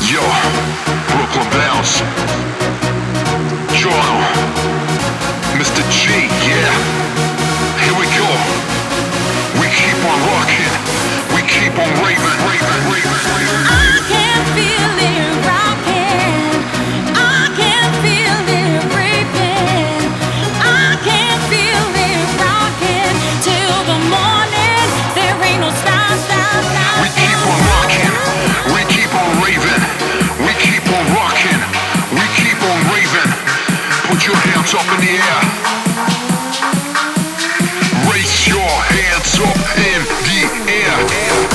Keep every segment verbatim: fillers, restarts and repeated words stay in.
Yo, Brooklyn Bounce, Toronto, Mister G, yeah. Here we go. We keep on rocking. We keep on raving, raving, raving, raving. I can feel it rocking. I can feel it raving. I can feel it rocking till the morning. There ain't no stop, stop, stop. We keep on rocking. We keep on raving. We keep on rocking. We keep on raving. Put your hands up in the air. Raise your hands up in the air.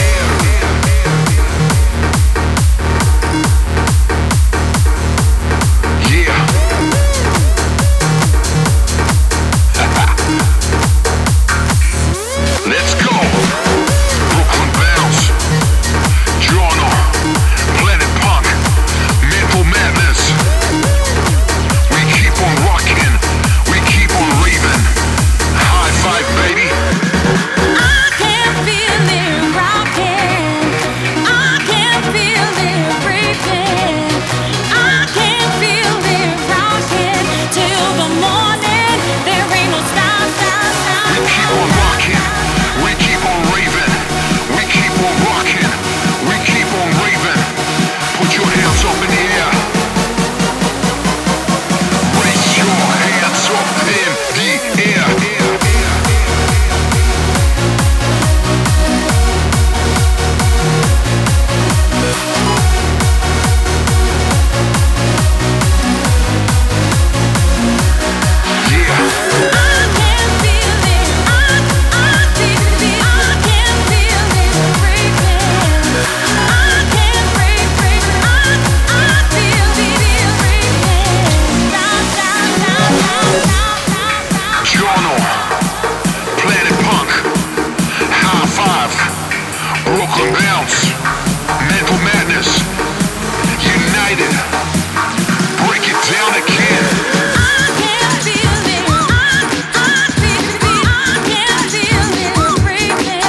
Brooklyn Bounce, Mental Madness, United, break it down again. I can feel it, I, I feel it, I can feel it raving.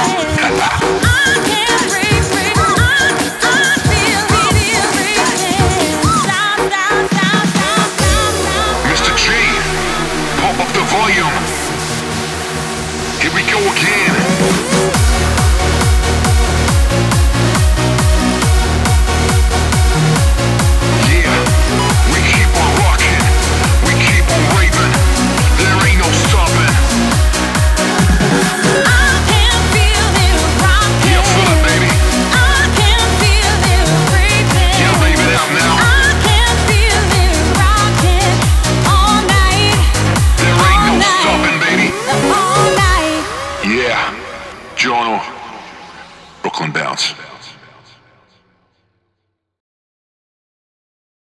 I can break, break, I, I feel it raving. Stop, stop, stop, stop, stop, stop. Mister G, pump up the volume. Here we go again. Yeah, Jono, Brooklyn Bounce.